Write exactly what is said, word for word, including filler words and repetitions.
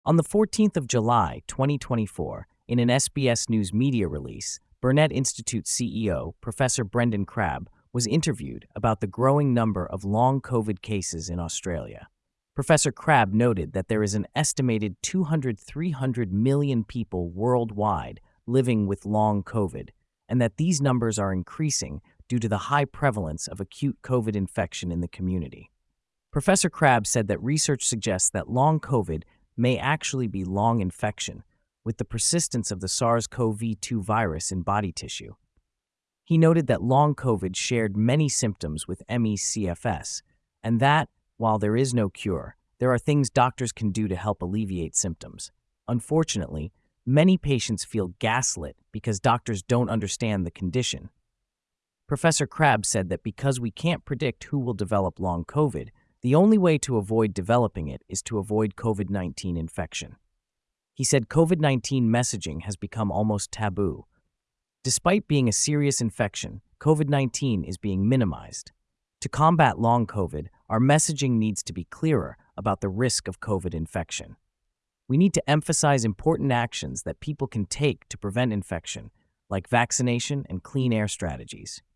On the fourteenth of July, twenty twenty-four, in an S B S News media release, Burnet Institute C E O, Professor Brendan Crabb, was interviewed about the growing number of long COVID cases in Australia. Professor Crabb noted that there is an estimated two hundred to three hundred million people worldwide living with long COVID, and that these numbers are increasing due to the high prevalence of acute COVID infection in the community. Professor Crabb said that research suggests that long COVID may actually be long infection, with the persistence of the SARS CoV two virus in body tissue. He noted that long COVID shared many symptoms with M E C F S, and that, while there is no cure, there are things doctors can do to help alleviate symptoms. Unfortunately, many patients feel gaslit because doctors don't understand the condition. Professor Crabb said that because we can't predict who will develop long COVID, the only way to avoid developing it is to avoid COVID nineteen infection. He said COVID nineteen messaging has become almost taboo. Despite being a serious infection, COVID nineteen is being minimized. To combat long COVID, our messaging needs to be clearer about the risk of COVID infection. We need to emphasize important actions that people can take to prevent infection, like vaccination and clean air strategies.